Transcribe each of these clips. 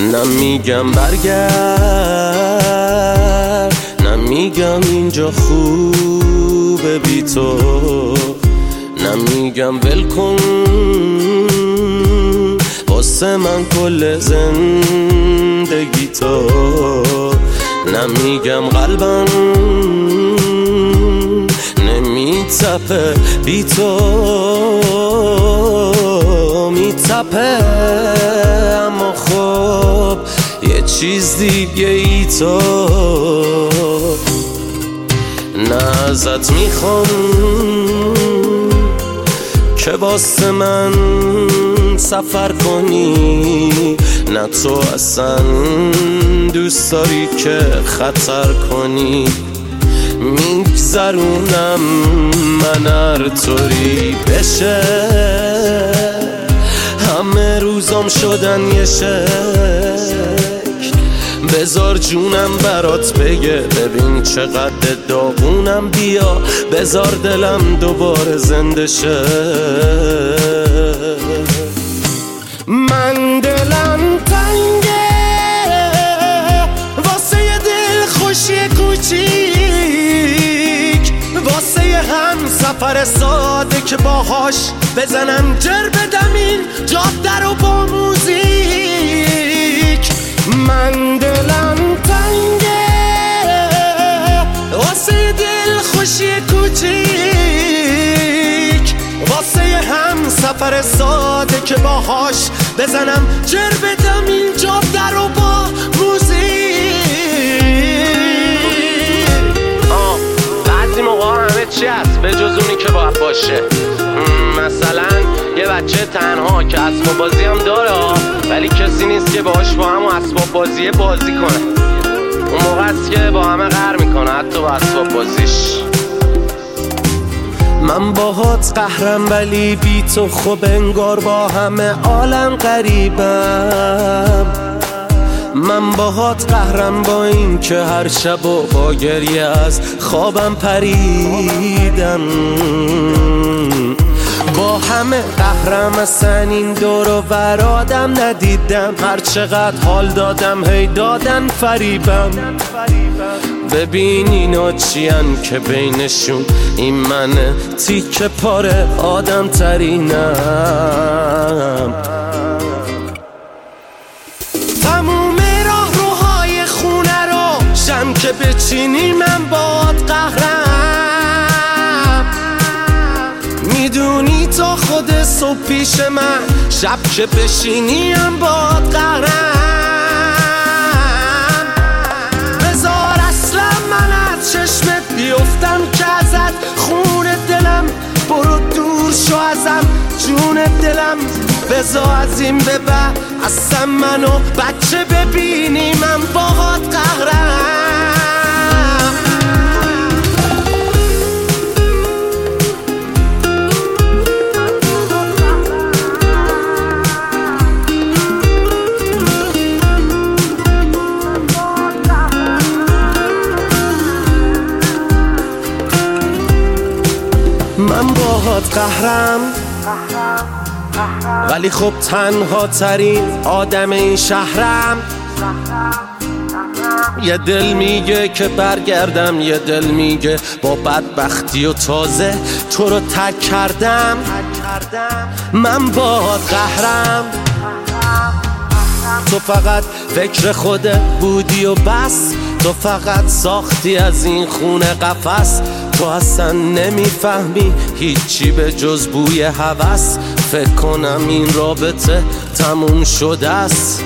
نمیگم برگرد، نمیگم اینجا خوبه بی تو، نمیگم ول کن واسه من کل زندگی تو، نمیگم قلبم نمیتپه بی تو، میتپه اما خب یه چیز دیگه ای تو. نه ازت میخوام که واسه من سفر کنی، نه تو اصلا دوست داری که خطر کنی، میگذرونم من هر طوری بشه، همه روزام شدن یه شکل، بذار جونم برات بگه ببین چقدر داغونم، بیا بذار دلم دوباره زنده شه. من دلم تنگه واسه یه دل خوشی کوچیک، واسه یه هم سفر ساده که باهاش بزنم جر بدم این جاده رو با موزیک. من دلم تنگه واسه یه دل خوشی کوچیک، واسه یه هم سفر ساده که باهاش بزنم جر بدم این جاده رو با موزیک. بعضی موقع همه چی هست به جز اونی که باید باشه، مثلا یه بچه تنها که اسباب بازی هم داره ولی کسی نیست که باهاش با هم اسباب بازی کنه، اون موقع است که با همه قهر میکنه حتی با اسباب بازیش. من باهات قهرم ولی بی تو خب انگار با همه عالم غریبم، من باهات قهرم با این که هر شب و با گریه از خوابم پریدم، با همه قهرم اصلا این دور و ور آدم ندیدم، هر چقدر حال دادم هی دادن فریبم. ببین اینا چیان که بینشون این منه تیکه پاره آدم ترینم. تموم راه روهای خونه رو شم که بچینی من باد قهرم، میدونی تا خود صبح پیش من شب که بشینی هم باد قهرم، بذار اصلا من از چشمت بیفتم که ازت خون دلم، برو دور شو ازم جون دلم، بذار از این به بعد اصلا منو بچه ببینی من باهات قهرم. من باهات قهرم ولی خب تنها ترین آدم این شهرم، یه دل میگه که برگردم، یه دل میگه با بدبختی و تازه تو رو ترک کردم. من باهات قهرم، تو فقط فکر خودت بودی و بس، تو فقط ساختی از این خونه قفس، تو اصلا نمیفهمی هیچی به جز بوی هوس، فکر کنم این رابطه تموم شده است.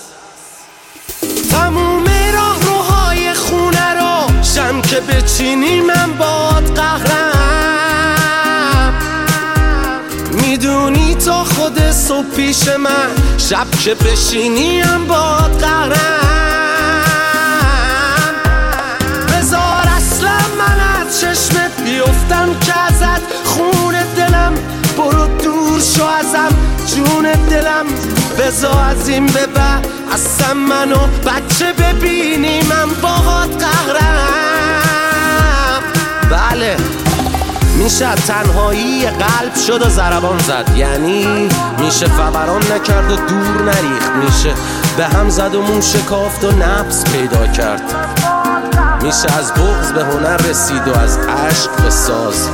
تموم راه روهای خونه رو شم که بچینی من باد قهرم، میدونی تا خود صبح پیش من شب که بشینی هم باد قهرم، بذار اصلا من از چشمت بیفتم که ازت خون دلم، برو دور شو ازم جون دلم، بذار از این به بعد اصلا منو بچه ببینی من باهات قهرم. بله میشه تنهایی قلب شد و ضربان زد، یعنی میشه فوران نکرد و دور نریخت، میشه به هم زد و مون شکافت و نفس پیدا کرد، میشه از بغض به هنر رسید و از عشق به ساز.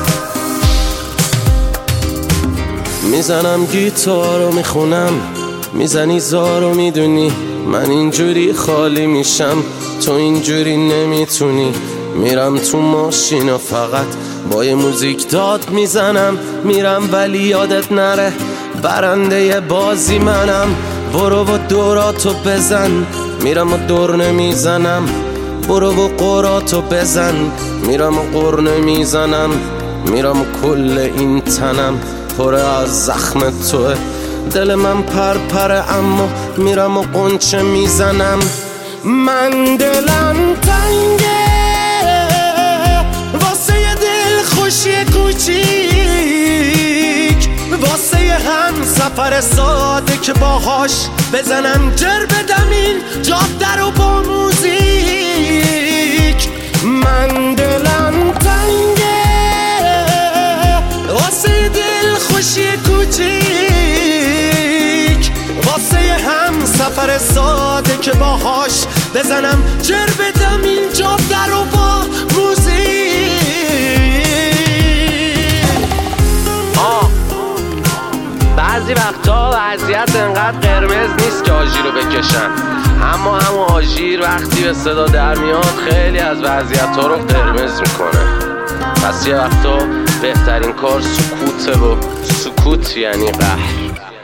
میزنم گیتار و میخونم، میزنی زار و میدونی من اینجوری خالی میشم، تو اینجوری نمیتونی. میرم تو ماشین و فقط با یه موزیک داد میزنم، میرم ولی یادت نره برنده بازی منم. برو و دوراتو بزن، میرم و دور نمیزنم، برو و قراتو بزن، میرم و قر نمیزنم، میرم و کل این تنم پره از زخم توه، دل من پرپره اما میرم و قنچه میزنم. من دلم تنگه واسه یه دل خوشی کوچیک، واسه یه هم سفر ساده که باهاش بزنم جر بدم این جاده رو با موزیک. من دلم تنگه واسه یه دل خوشی کوچیک، واسه یه هم سفر ساده که باهاش بزنم جر بدم این جاده رو با موزیک. بعضی وقتا وضعیت انقدر قرمز نیست که آژیر رو بکشن، اما همون آژیر وقتی به صدا در میاد خیلی از وضعیت ها رو قرمز میکنه. پس یه وقتا بهترین کار سکوته و سکوت یعنی قهر.